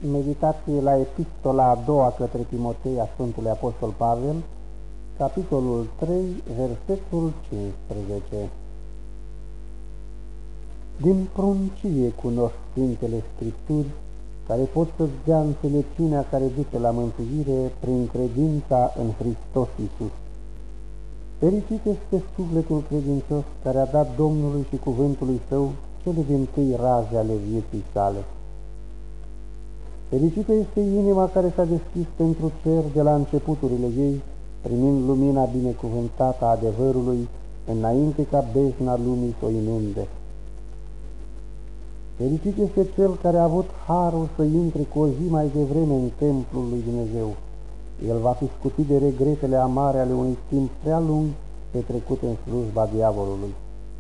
Meditație la epistola a doua către Timotei a Sfântului Apostol Pavel, capitolul 3, versetul 15. Din pruncie cunoști Sfintele Scripturi, care pot să-ți dea înțelepciunea care duce la mântuire prin credința în Hristos Iisus. Fericit este sufletul credincios care a dat Domnului și cuvântului Său cele dintâi raze ale vieții sale. Fericită este inima care s-a deschis pentru cer de la începuturile ei, primind lumina binecuvântată a adevărului, înainte ca bezna lumii să o inunde. Fericit este cel care a avut harul să intre cu o zi mai devreme în templul lui Dumnezeu. El va fi scutit de regretele amare ale unui timp prea lung petrecut în slujba diavolului.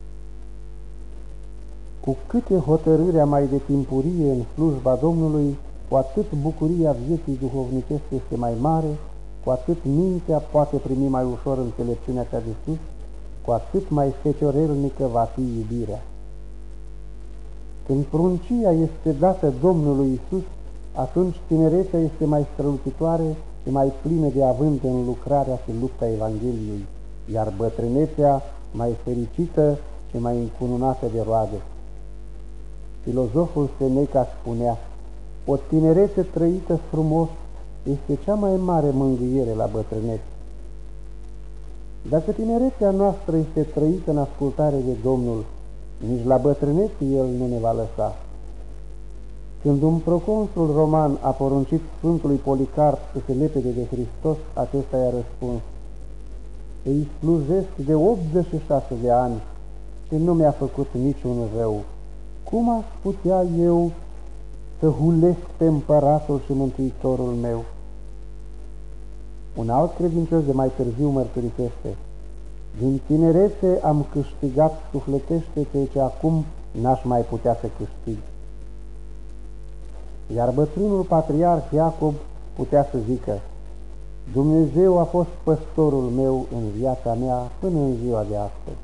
Cu câte hotărârea mai de timpurie în slujba Domnului, cu atât bucuria vieții duhovnicești este mai mare, cu atât mintea poate primi mai ușor înțelepciunea cea de sus, cu atât mai feciorelnică va fi iubirea. Când pruncia este dată Domnului Iisus, atunci tinerețea este mai strălucitoare și mai plină de avânt în lucrarea și lupta Evangheliei, iar bătrânețea mai fericită și mai încununată de roade. Filozoful Seneca spunea: o tinerețe trăită frumos este cea mai mare mângâiere la bătrânețe. Dacă tinerețea noastră este trăită în ascultare de Domnul, nici la bătrânețe El nu ne va lăsa. Când un proconsul roman a poruncit Sfântului Policarp să se lepede de Hristos, acesta i-a răspuns: îi slujesc de 86 de ani și nu mi-a făcut niciun rău. Cum aș putea eu să hulesc pe împăratul și mântuitorul meu? Un alt credincios de mai târziu mărturisește: din tinerețe am câștigat sufletește ceea ce acum n-aș mai putea să câștig. Iar bătrânul patriarh Iacob putea să zică: Dumnezeu a fost păstorul meu în viața mea până în ziua de astăzi.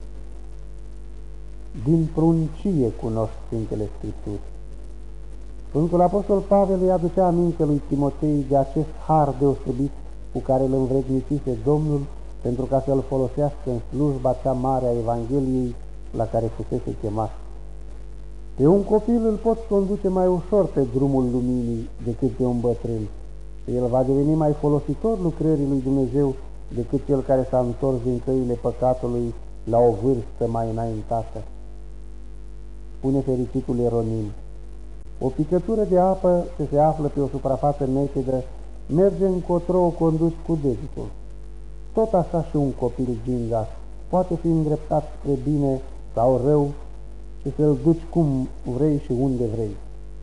Din pruncie cunoști Sfintele Scripturi. Sfântul Apostol Pavel îi aducea aminte lui Timotei de acest har deosebit cu care îl învrednicise Domnul pentru ca să-l folosească în slujba cea mare a Evangheliei la care fusese chemat. Pe un copil îl poți conduce mai ușor pe drumul luminii decât pe un bătrân și el va deveni mai folositor lucrării lui Dumnezeu decât cel care s-a întors din căile păcatului la o vârstă mai înaintată. Spune fericitul Ieronim: o picătură de apă ce se află pe o suprafață netedă merge încotro o conduci cu degetul. Tot așa și un copil gingaș poate fi îndreptat spre bine sau rău și să-l duci cum vrei și unde vrei.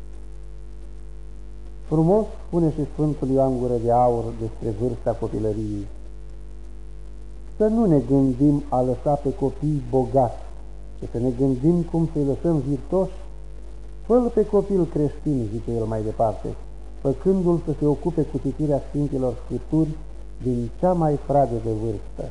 Frumos spune și Sfântul Ioan Gură de Aur despre vârsta copilăriei: să nu ne gândim a lăsa pe copii bogați, ci să ne gândim cum să-i lăsăm virtuoși. Fă-l pe copil creștin, zice el mai departe, făcându-l să se ocupe cu citirea Sfintelor Scripturi din cea mai fragedă vârstă.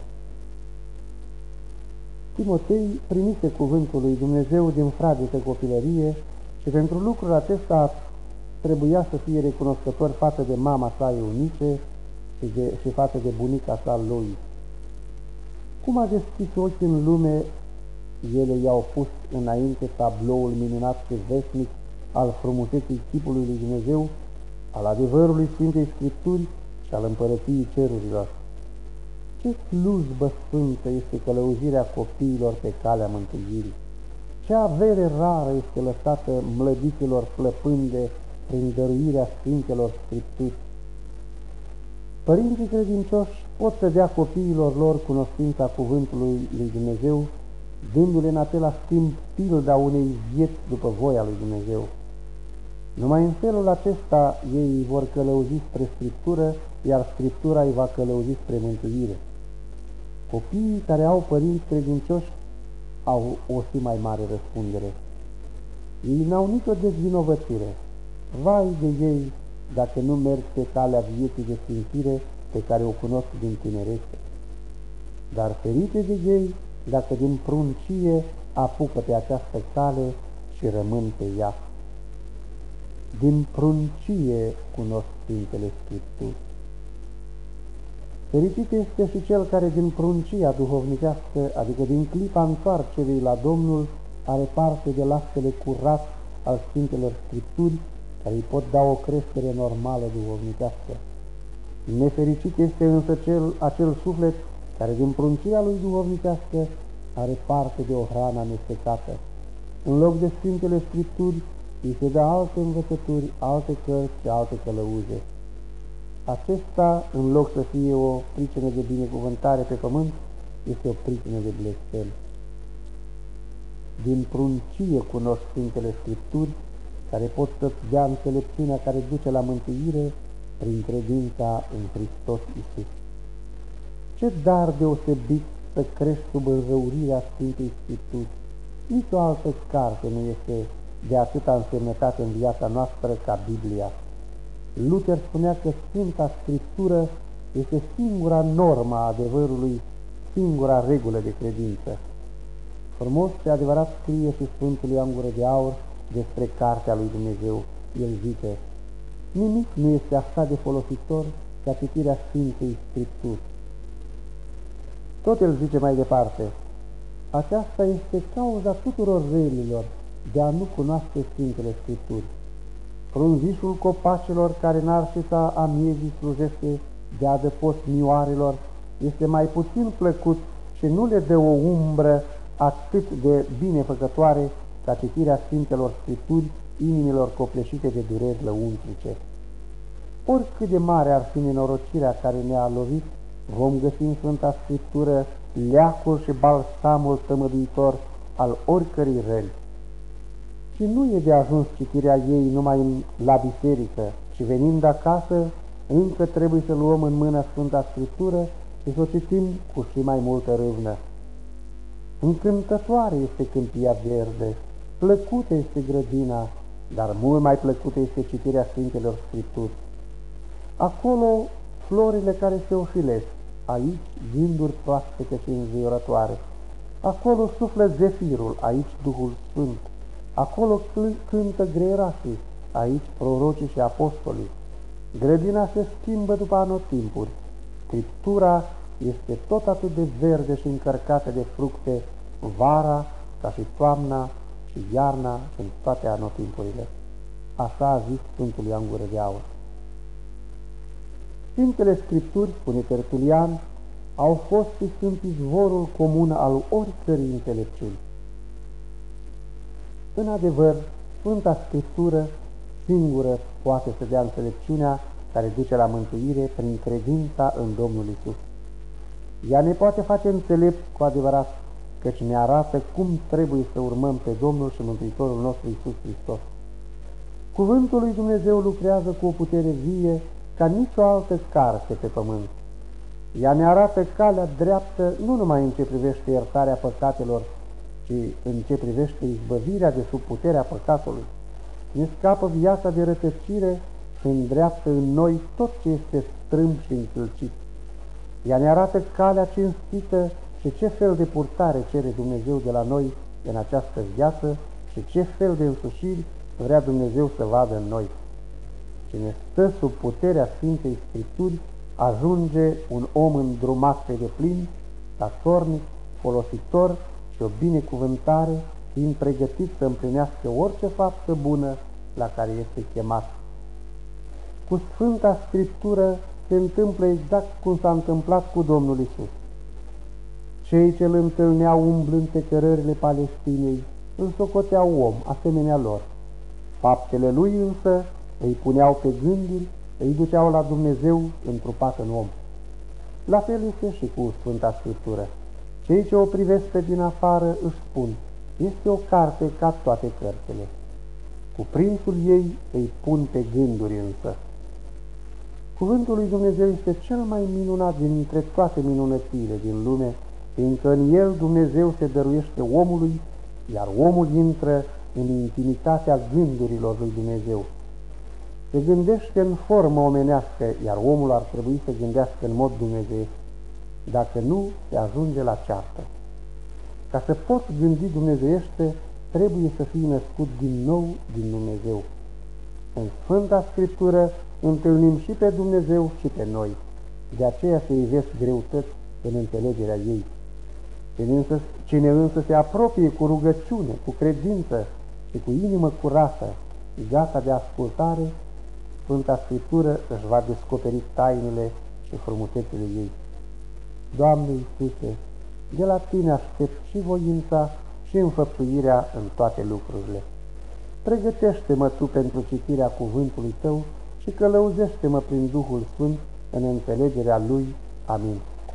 Timotei primise cuvântul lui Dumnezeu din fragedă copilărie și pentru lucrul acesta trebuia să fie recunoscător față de mama sa Eunice și față de bunica sa Lois. Cum a deschis ochii în lume, ele i-au pus înainte tabloul minunat și veșnic al frumuseții chipului lui Dumnezeu, al adevărului Sfintei Scripturi și al împărăției cerurilor. Ce slujbă sfântă este călăuzirea copiilor pe calea mântuirii! Ce avere rară este lăsată mlădiților flăpânde prin dăruirea Sfintelor Scripturi! Părinții credincioși pot să dea copiilor lor cunoștința cuvântului lui Dumnezeu, dându-le în același timp pilda unei vieți după voia lui Dumnezeu. Numai în felul acesta ei vor călăuzi spre Scriptură, iar Scriptura îi va călăuzi spre mântuire. Copiii care au părinți credincioși au o și mai mare răspundere. Ei n-au nicio dezvinovățire. Vai de ei dacă nu merg pe calea vieții de sfințire pe care o cunosc din tinerețe. Dar ferite de ei dacă din pruncie apucă pe această cale și rămân pe ea. din pruncie cunosc Sfintele Scripturi. Fericit este și cel care din pruncia duhovnicească, adică din clipa întoarcerii la Domnul, are parte de laptele curat al Sfintelor Scripturi, care îi pot da o creștere normală duhovnicească. Nefericit este însă acel suflet care din pruncia lui duhovnicească are parte de o hrană amestecată. În loc de Sfintele Scripturi, îi se dă alte învățături, alte cărți și alte călăuze. Acesta, în loc să fie o pricină de binecuvântare pe pământ, este o pricină de blestem. Din pruncie cunosc Sfintele Scripturi, care pot să-ți dea înțelepciunea care duce la mântuire prin credința în Hristos Iisus. Ce dar deosebit să crești sub înrăurirea Sfintei Scripturi! Nici o altă carte nu este de atâta însemnătate în viața noastră ca Biblia. Luther spunea că Sfânta Scriptură este singura normă a adevărului, singura regulă de credință. Frumos și adevărat scrie și Sfântul Ioan Gură de Aur despre Cartea lui Dumnezeu. El zice: nimic nu este așa de folositor ca citirea Sfintei Scripturi. Tot el zice mai departe: aceasta este cauza tuturor relilor de a nu cunoaște Sfintele Scripturi. Frunzișul copacilor care în arșița amiezii slujește de adăpost mioarelor este mai puțin plăcut și nu le dă o umbră atât de binefăcătoare ca citirea Sfintelor Scripturi inimilor copleșite de dureri lăuntrice. Oricât de mare ar fi nenorocirea care ne-a lovit, vom găsi în Sfânta Scriptură leacul și balsamul tămăduitor al oricărei răli. Și nu e de ajuns citirea ei numai la biserică, ci venind acasă, încă trebuie să luăm în mână Sfânta Scriptură și să o citim cu și mai multă râvnă. Încântătoare este câmpia verde, plăcută este grădina, dar mult mai plăcută este citirea Sfintelor Scripturi. Acolo florile care se ofilesc, aici gânduri proaspete și înviorătoare. Acolo suflă zefirul, aici Duhul Sfânt. Acolo cântă greierașii, aici prorocii și apostolii. Grădina se schimbă după anotimpuri. Scriptura este tot atât de verde și încărcată de fructe vara ca și toamna și iarna în toate anotimpurile. Așa a zis Sfântul Ioan Gură de Aur. Sfintele Scripturi, spune Tertulian, au fost și sunt izvorul comun al oricărei înțelepciuni. În adevăr, Sfânta Scriptură singură poate să dea înțelepciunea care duce la mântuire prin credința în Domnul Isus. Ea ne poate face înțelept cu adevărat, căci ne arată cum trebuie să urmăm pe Domnul și Mântuitorul nostru Iisus Hristos. Cuvântul lui Dumnezeu lucrează cu o putere vie ca nicio altă carte pe pământ. Ea ne arată calea dreaptă nu numai în ce privește iertarea păcatelor, ci în ce privește izbăvirea de sub puterea păcatului. Ne scapă viața de rătăcire și îndreaptă în noi tot ce este strâmb și încălcit. Ea ne arată calea cinstită și ce fel de purtare cere Dumnezeu de la noi în această viață și ce fel de însușiri vrea Dumnezeu să vadă în noi. Cine stă sub puterea Sfintei Scripturi ajunge un om îndrumat pe deplin, statornic, folositor și o binecuvântare, fiind pregătit să împlinească orice faptă bună la care este chemat. Cu Sfânta Scriptură se întâmplă exact cum s-a întâmplat cu Domnul Isus. Cei ce îl întâlneau umblând pe cărările Palestinei îl socoteau om, asemenea lor. Faptele lui însă îi puneau pe gânduri, îi duceau la Dumnezeu întrupat în om. La fel este și cu Sfânta Scriptură. Cei ce o privesc pe din afară își spun: este o carte ca toate cărțile. Cuprinsul ei îi pun pe gânduri însă. Cuvântul lui Dumnezeu este cel mai minunat dintre toate minunățile din lume, fiindcă în el Dumnezeu se dăruiește omului, iar omul intră în intimitatea gândurilor lui Dumnezeu. Se gândește în formă omenească, iar omul ar trebui să gândească în mod dumnezeiesc. Dacă nu, se ajunge la ceartă. Ca să poți gândi dumnezeiește, trebuie să fii născut din nou din Dumnezeu. În Sfânta Scriptură întâlnim și pe Dumnezeu și pe noi. De aceea se ivesc greutăți în înțelegerea ei. Cine însă se apropie cu rugăciune, cu credință și cu inimă curată, gata de ascultare, Sfânta Scriptură își va descoperi tainele și frumusețile ei. Doamne Iisuse, de la Tine aștept și voința și înfăptuirea în toate lucrurile. Pregătește-mă Tu pentru citirea cuvântului Tău și călăuzește-mă prin Duhul Sfânt în înțelegerea Lui. Amin.